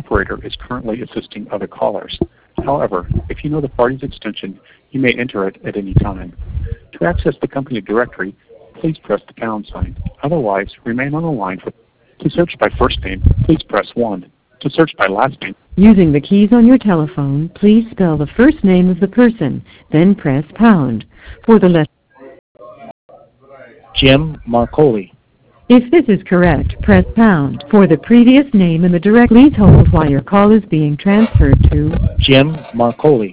operator is currently assisting other callers. However, if you know the party's extension, you may enter it at any time. To access the company directory, please press the pound sign. Otherwise, remain on the line. To search by first name, please press 1. To search by last name. Using the keys on your telephone, please spell the first name of the person, then press pound. For the letter Jim Marcoli. If this is correct, press pound. For the previous name in the direct, please hold while your call is being transferred to Jim Marcoli.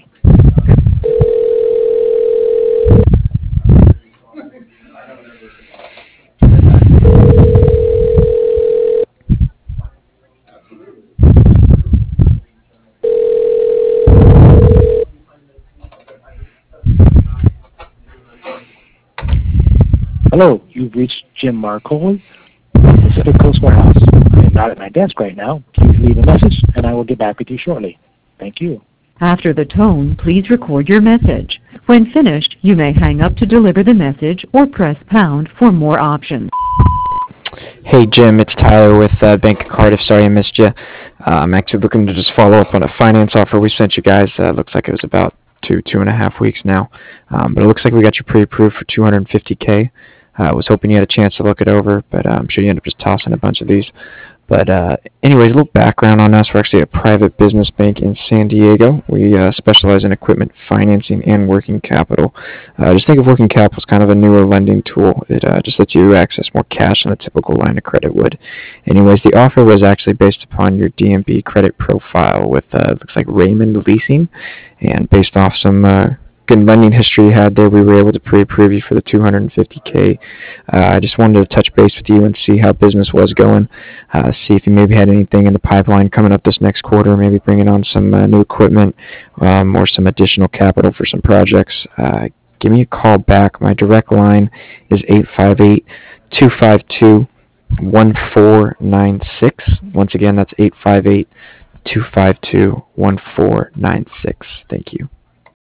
Hello, you've reached Jim Marcoli from Pacific Coast Warehouse. I am not at my desk right now. Please leave a message, and I will get back with you shortly. Thank you. After the tone, please record your message. When finished, you may hang up to deliver the message or press pound for more options. Hey Jim, it's Tyler with Bank of Cardiff. Sorry I missed you. I'm actually looking to just follow up on a finance offer we sent you guys. Looks like it was about 2.5 weeks now. But it looks like we got you pre-approved for $250K. I was hoping you had a chance to look it over, but I'm sure you ended up just tossing a bunch of these. But anyways, a little background on us. We're actually a private business bank in San Diego. We specialize in equipment financing and working capital. Just think of working capital as kind of a newer lending tool. It just lets you access more cash than a typical line of credit would. Anyways, the offer was actually based upon your DMB credit profile with, looks like Raymond Leasing, and based off some good lending history you had there, we were able to pre-approve you for the $250K. I just wanted to touch base with you and see how business was going, see if you maybe had anything in the pipeline coming up this next quarter, maybe bringing on some new equipment or some additional capital for some projects. Give me a call back. My direct line is 858-252-1496. Once again, that's 858-252-1496. Thank you.